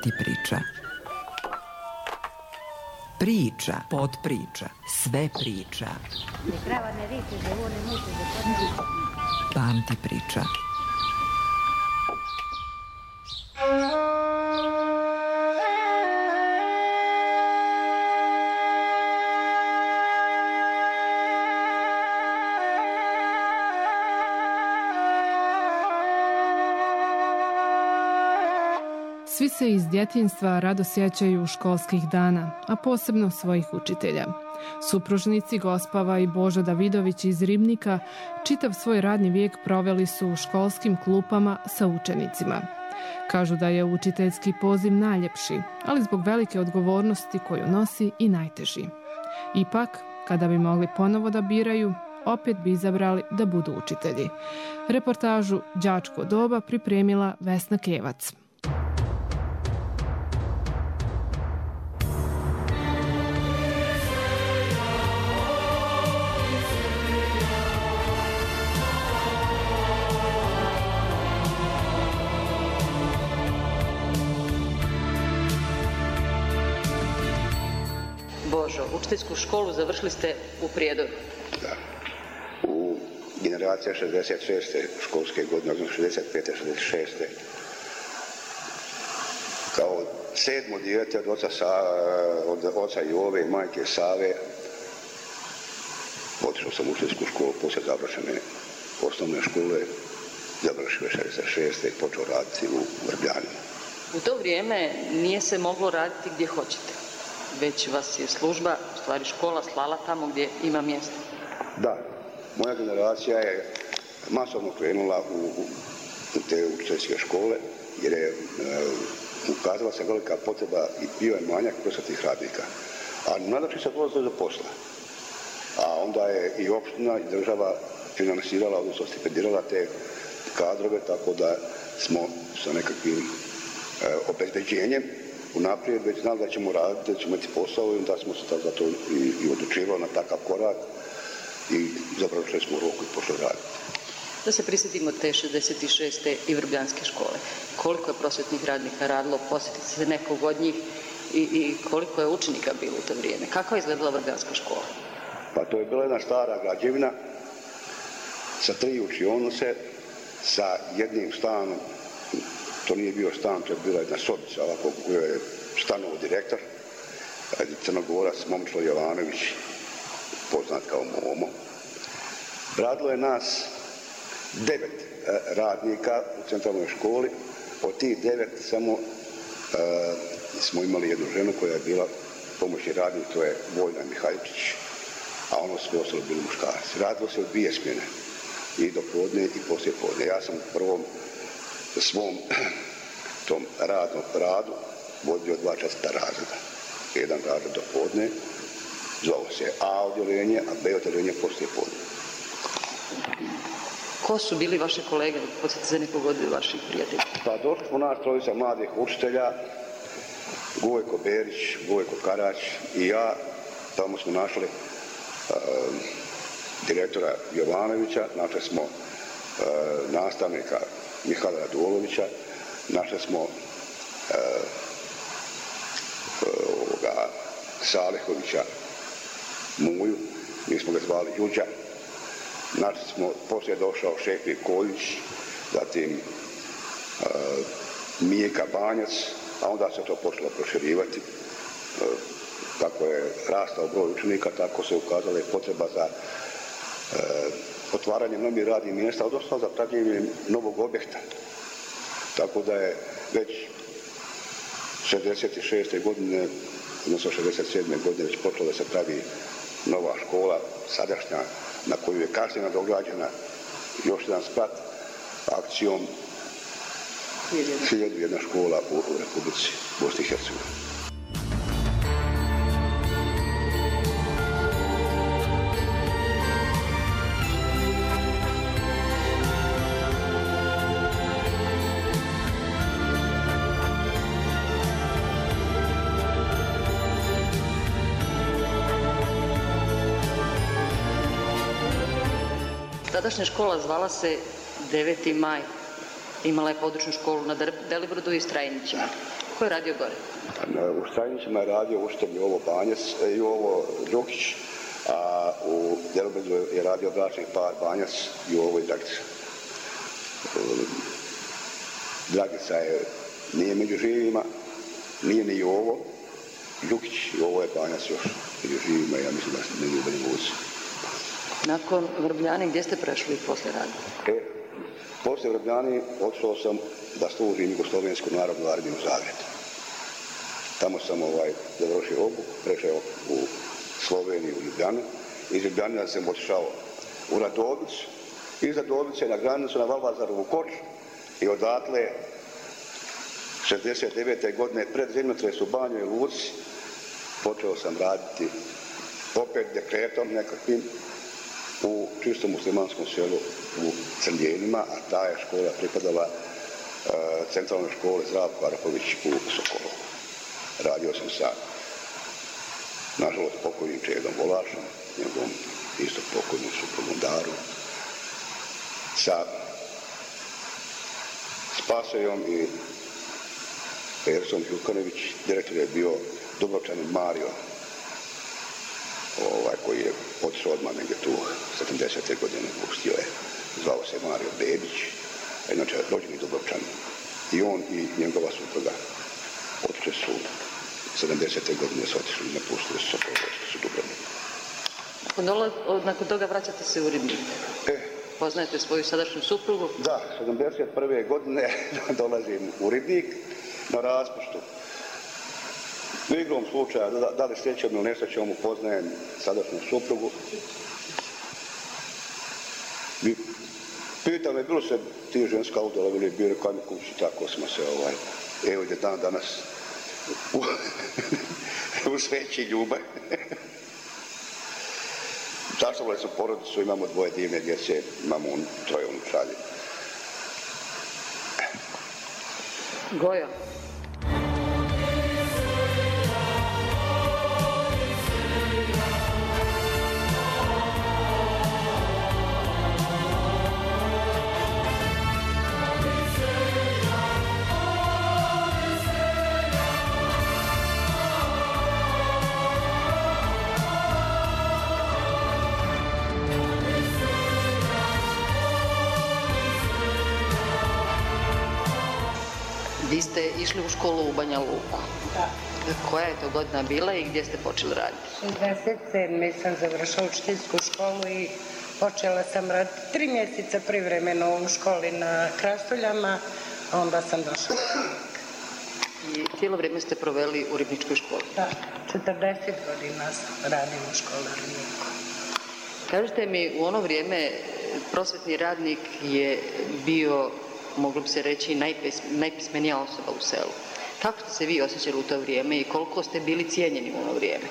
Pamti priča. Priča, podpriča, sve priča. Pamti priča. Svi se iz djetinjstva rado sjećaju školskih dana, a posebno svojih učitelja. Supružnici Gospava i Božo Davidović iz Ribnika čitav svoj radni vijek proveli su u školskim klupama sa učenicima. Kažu da je učiteljski poziv najljepši, ali zbog velike odgovornosti koju nosi i najteži. Ipak, kada bi mogli ponovo da biraju, opet bi izabrali da budu učitelji. Reportažu Đačko doba pripremila Vesna Kevac. Božo, učiteljsku školu završili ste u Prijedoru. Da. U generacija 66. školske godine, odnosno 65. 66. Kao 7. dijete od oca Jove i majke Save otišao sam u učiteljsku školu poslije završene osnovne škole, završio 66. i počeo raditi u Vrbljanima. U to vrijeme nije se moglo raditi gdje hoćete, već vas je služba, u stvari škola, slala tamo gdje ima mjesta. Da, moja generacija je masovno krenula u te učiteljske škole jer je ukazala se velika potreba i bio je manjak prosvetnih radnika. A nadalje se dolazilo do posla. A onda je i opština i država finansirala, odnosno stipendirala te kadrove, tako da smo sa nekakvim obezbeđenjem unaprijed već znali da ćemo raditi, da ćemo imati posao i onda smo se zato i odlučivali na takav korak i završili smo u roku i pošli raditi. Da se prisjetimo te 66. i Vrbljanske škole. Koliko je prosvetnih radnika radilo, posjetite se nekog od njih i koliko je učenika bilo u to vrijeme? Kako je izgledala Vrbljanska škola? Pa to je bila jedna stara građevina sa 3 učionice, sa jednim stanom. To nije bio stan, to je bila jedna sobica, ovako koju je stanovao direktor, Crnogorac Momčilo Jovanović, poznat kao Momo. Radilo je nas 9 radnika u centralnoj školi, od tih 9 samo smo imali jednu ženu koja je bila pomoćni radnik, to je Vojna Mihajčić, a ono sve ostalo bili muškarci. Radilo se od 2 smjene, i do podne i poslije podne. Ja sam u prvom svom tom radnom radu vodio 2 časta razreda. Jedan razred do podne, zvao se A odjeljenje, a B odjeljenje poslije podne. Ko su bili vaše kolege? Podsjetite se nekog od vaših prijatelja. Pa došli smo naš trojica mladih učitelja, Gojko Berić, Gojko Karać i ja. Tamo smo našli direktora Jovanovića, našli smo nastavnika Mihala Radolovića, našli smo Salihovića Muju, mi smo ga zvali Đuđa. Našli smo, poslije došao Šefi Koljić, zatim Mijeka Banjac, a onda se to počelo proširivati. Kako je rastao broj učenika, tako se ukazala i potreba za otvaranje novih radnih mjesta, odnosno za pravljenje novog objekta. Tako da je već 66. godine, odnosno 67. godine već počelo da se pravi nova škola, sadašnja, na koju je kasnije nadograđena još jedan sprat akcijom 1001 škola u Republici Bosni i Hercegovini. Tadašnja škola zvala se 9. maj. Imala je područnu školu na Delibrodu i Strajnićima. Ko je radio gore? U Strajnicima je radio učitelj Jovo Banjac, Jovo Đokić, a u Djelobedu je radio bračni par Banjac, Jovo i Dragica. Dragica nije među živima, nije ni Jovo Đokić, Jovo je Banjac još među živima, ja mislim da ne ljubeni vuci. Nakon Vrbljani, gdje ste prešli poslije rada? Poslije Vrbljani odšao sam da služim Jugoslovensku narodnu armiju u Zagrebu. Tamo sam završio obuku, prešao u Sloveniju, u Ljubljanu. Iz Ljubljana sam otišao u Radovicu, iz Radovice na granicu na Valvazarovu koču i odatle 69. godine pred zemljotres u Banjoj Luci počeo sam raditi opet dekretom nekakvim u čisto muslimanskom selu u Crnjenima, a ta je škola pripadala centralnoj školi Zdravko Arapović u Sokolovu. Radio sam sa, nažalost, pokojnim Čedom Volašom, njegovom isto pokojnom suprugom Daru, sa Spasojom i Persom Đukanović. Direktor je bio Dubrovčanin Mario, koji je otišao odmah negdje tu 70. godine, pustio je, zvao se Mario Bebić, inače rođeni Dubrovčanin. I on i njegova supruga otišli su 70. godine, su otišli i napustili su Sokolovo, su Dubrovnik. Nakon toga vraćate se u Ribnik. Poznajete svoju sadašnju suprugu? Da, 71. godine dolazim u Ribnik na raspuštu. U igrom slučaja, da li srećom ili nesrećom, upoznajem sadašnju suprugu. Pitam me, bilo se ti ženska udala ili bili kaj mi kući, tako smo se, evo ide dan danas u sveći ljubav. Zasnovali su porodicu, imamo dvoje divne djece, imamo troje unučadi. Gojo. Vi ste išli u školu u Banja Luku. Da. Koja je to godina bila i gdje ste počeli raditi? 67. sam završila učiteljsku školu i počela sam raditi 3 mjeseca privremeno u školi na Krastoljama, a onda sam došla. I cijelo vrijeme ste proveli u Ribničkoj školi? Da, 40 godina radim u školi u Ribniku. Kažete mi, u ono vrijeme prosvjetni radnik je bio, moglo bi se reći, najpismenija osoba u selu. Kako ste se vi osjećali u to vrijeme i koliko ste bili cijenjeni u ono vrijeme?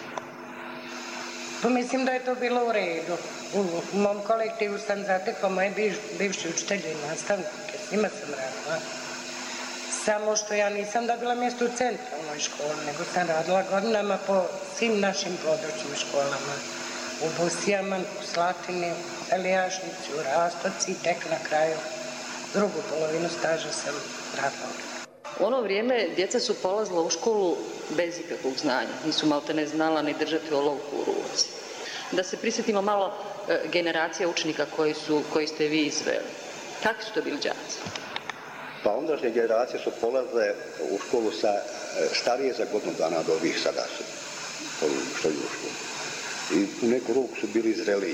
Pa mislim da je to bilo u redu. U mom kolektivu sam zatekla moje bivši učitelji i nastavnike, s njima sam radila. Samo što ja nisam dobila mjesto u centralnoj školi, nego sam radila godinama po svim našim područnim školama. U Busijama, u Slatini, u Elijašnici, u Rastoci i tek na kraju drugu polovinu staža sam radila. U ono vrijeme djeca su polazila u školu bez ikakvog znanja. Nisu maltene znala ni držati olovku u ruci. Da se prisjetimo malo generacija učenika koji ste vi izveli. Kakvi su to bili đaci? Pa ondašnje generacije su polazile u školu sa starije za godinu dana do ovih sada su što je u školu. I u neku ruku su bili zreliji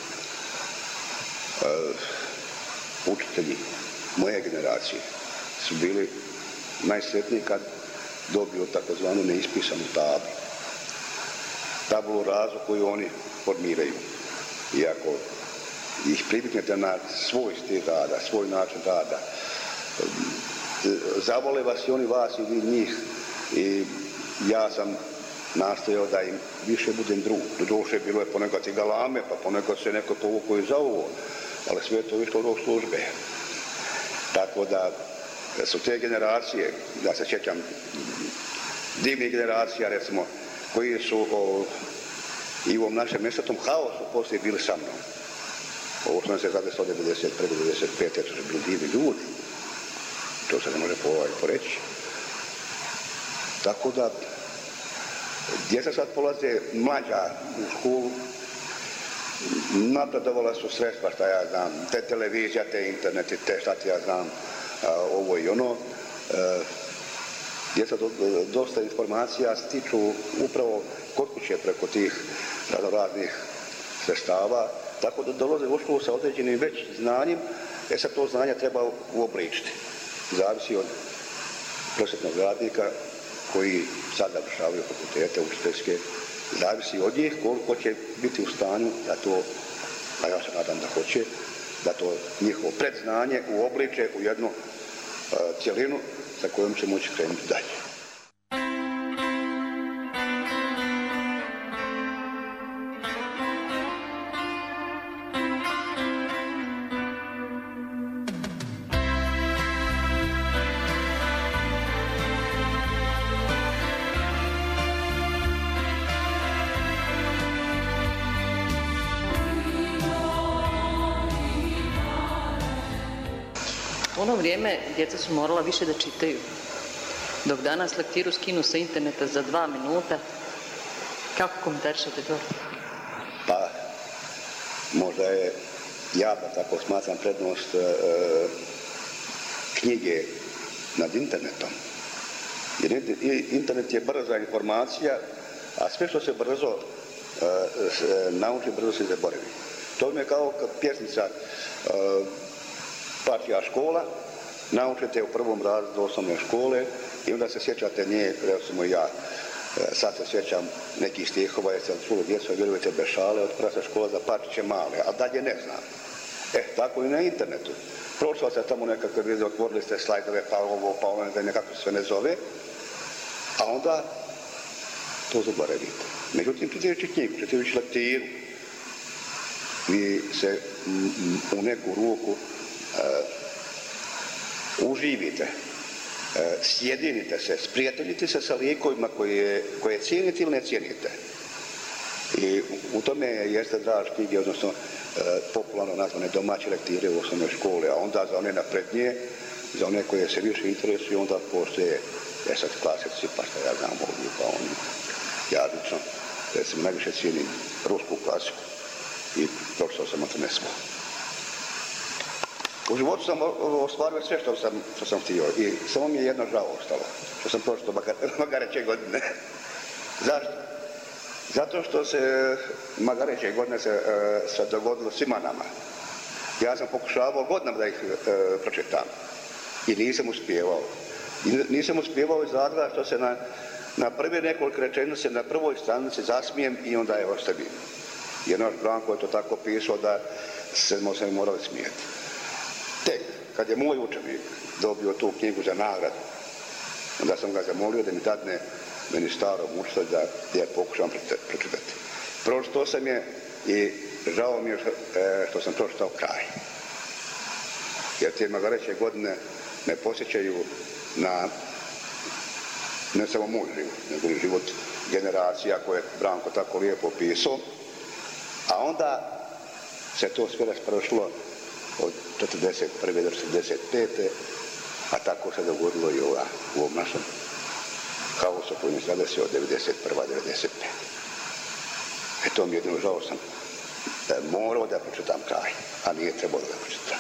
učitelji moje generacije su bili najsretniji kad dobiju takozvanu neispisanu tablu. Tablu razu koju oni formiraju. I ako ih priviknete na svoj stil rada, svoj način rada, zavole vas i oni vas i vi njih. I ja sam nastojao da im više budem drug. Doduše bilo je ponekad i galame, pa ponekad se neko povukao i za ovo, ali sve je to išlo u rok službe. Tako da su te generacije, ja se sjećam divnih generacija, recimo, koji su i u ovom našem nesretnom haosu poslije bili sa mnom. Ovo što nam se zade 191. 95. to su bili divni ljudi. To se ne može poreći. Tako da djeca sad polaze mlađa u školu, napredovala su sredstva, šta ja znam, te televizija, te internet, te šta ti ja znam, ovo i ono. Djeca dosta informacija stiču upravo kod kuće preko tih raznih sredstava, tako da dolaze u školu sa određenim već znanjem, sad to znanje treba uobličiti. Zavisi od prosvjetnog radnika koji sad završavaju fakultete, učiteljske, zavisi od njih koliko će biti u stanju da to, a ja se nadam da hoće, da to njihovo predznanje uobliče u jednu cjelinu sa kojom će moći krenuti dalje. U ono vrijeme djeca su morala više da čitaju, dok danas lektiru skinu sa interneta za 2 minuta. Kako komentarišete to? Pa, možda je, ja da tako smatram, prednost knjige nad internetom. Jer internet je brza informacija, a sve što se brzo nauči, brzo se zaboravi. To mi je kao pjesnica Partija škola, naučite u prvom razredu osnovne škole i onda se sjećate nje, recimo ja, sad se sjećam nekih stihova, jer sam čuo djecu, vjerujete, bez šale, od prasa škola za partiće male, a dalje ne znam. Tako i na internetu. Prošla se tamo nekakve video, otvorili ste slajdove, pa ovo, pa ono, nekako sve ne zove, a onda to zaboravite. Međutim, čitajući knjigu, čitajući lektiru, vi se u neku ruku uživite, sjedinite se, sprijateljite se sa likovima koje cijenite ili ne cijenite. I u tome jeste draž knjige, odnosno popularno nazvane domaće lektire u osnovnoj školi, a onda za one naprednije, za one koje se više interesuju, onda postoje sad klasici, pa što ja znam ovdje, pa oni, ja lično, recimo, najviše cijenim rusku klasiku i pročitao sam Antonescu. U životu sam ostvario sve što sam htio i samo mi je jedno žao ostalo, što sam pročitao Magareće godine. Zašto? Zato što se Magareće godine se dogodilo svima nama. Ja sam pokušavao godinama da ih pročitam i nisam uspijevao. Nisam uspijevao iz razloga što se na prvi nekoliko rečenica na prvoj stranici zasmijem i onda je ostavim. Jer naš Branko je to tako pisao da se morali smijeti. Tek kad je moj učenik dobio tu knjigu za nagradu, onda sam ga zamolio da mi dadne meni starom učitelju da je pokušam pročitati. Pročitao sam je i žao mi je što sam pročitao kraj. Jer te Magareće godine me posjećaju na ne samo moj život, nego i život generacija koje je Branko tako lijepo opisao, a onda se to sve raspršlo od 1941. do 1945. a tako se dogodilo i u ovom našem haosu koji se zadesio od 1991. do 1995. To mi jedino žao sam morao da pročitam kraj, a nije trebalo da pročitam.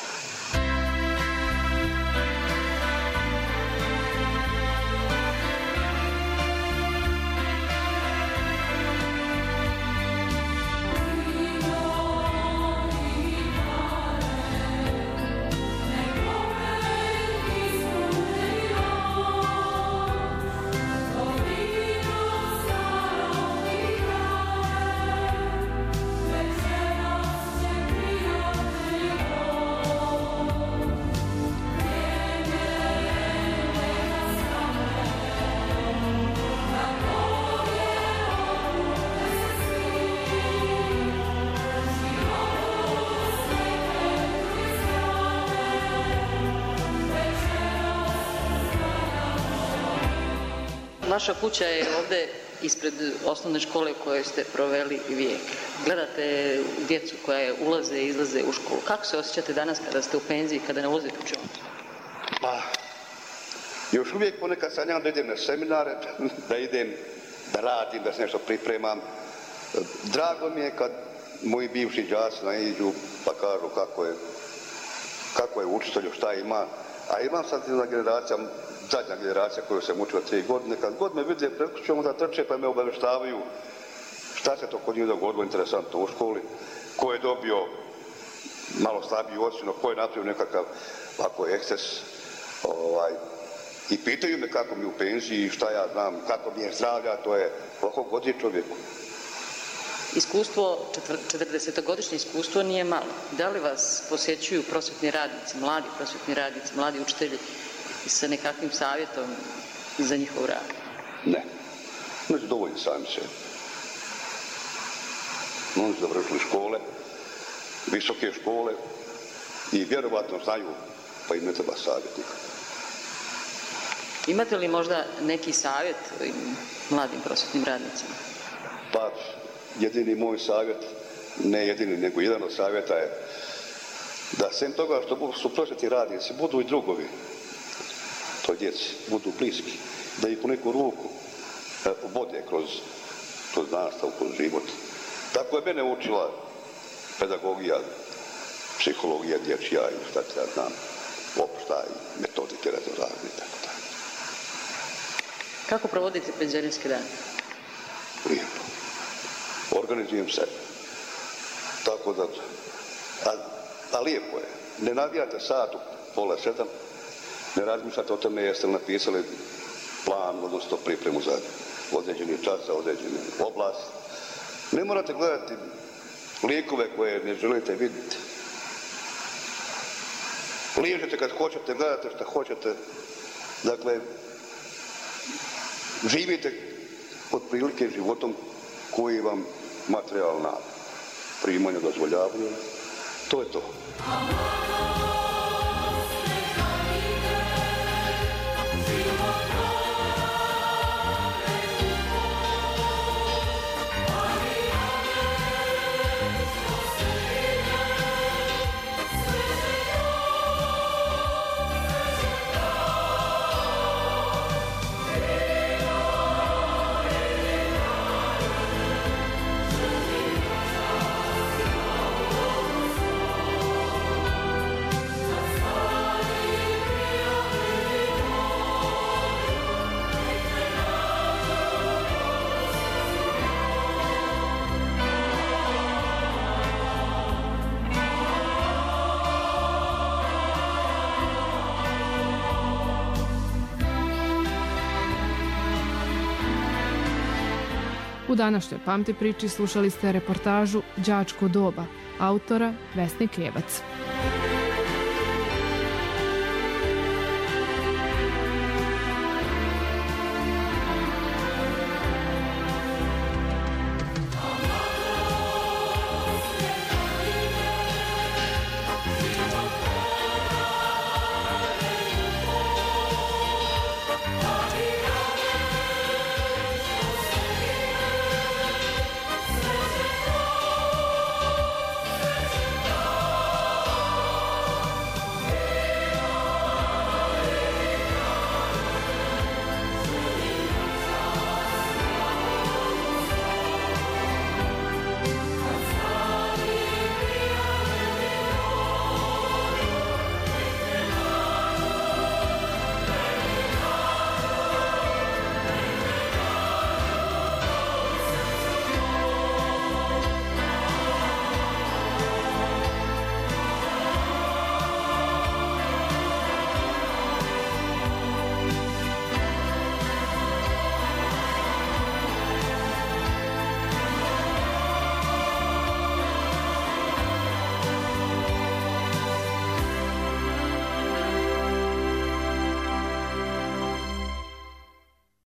Vaša kuća je ovdje ispred osnovne škole u kojoj ste proveli vijek. Gledate djecu koja ulaze i izlaze u školu. Kako se osjećate danas kada ste u penziji, kada ne ulazite u školu? Pa, Još uvijek ponekad sanjam da idem na seminare, da idem, da radim, da se nešto pripremam. Drago mi je kad moji bivši đaci naiđu pa kažu kako je učitelju, šta ima. A imam sad jedna generacija, zadnja generacija koju sam učila 3 godine, kad god me vide pred kućom, onda trče pa me obaveštavaju šta se to kod njih dogodilo interesantno u školi, ko je dobio malo slabiju ocjenu, ko je napravio nekakav ovako eksces. I pitaju me kako mi u penziji, šta ja znam, kako mi je zdravlja, to je koliko god je čovjeku. Iskustvo, 40-godišnje iskustvo nije malo. Da li vas posjećuju prosvjetni radnici, mladi prosvjetni radnici, mladi učitelji sa nekakvim savjetom za njihov rad? Ne. Oni su dovoljni sami se. Oni su završili škole, visoke škole i vjerovatno znaju, pa im ne treba savjetnika. Imate li možda neki savjet mladim prosvjetnim radnicima? Pa, jedini moj savjet, ne jedini, nego jedan od savjeta je da sem toga što su prosvjetni radnici, budu i drugovi toj djeci, budu bliski, da ih u neku ruku vode kroz nastavu, kroz život. Tako je mene učila pedagogija, psihologija dječja i šta ja znam, opšta i metodike raznorazne i tako tako. Kako provodite penzionerski dan? Lijepo. Organizujem se. Tako da, a lijepo je. Ne navijate sat u 6:30, ne razmišljate o tome jeste li napisali plan, odnosno pripremu za određeni čas, za određenu oblast. Ne morate gledati lijekove koje ne želite vidjeti. Liježete kad hoćete, gledate što hoćete. Dakle, živite otprilike životom koji vam materijalna primanja dozvoljavaju. To je to. U današnjoj Pamti priči slušali ste reportažu Đačko doba, autora Vesne Kebac.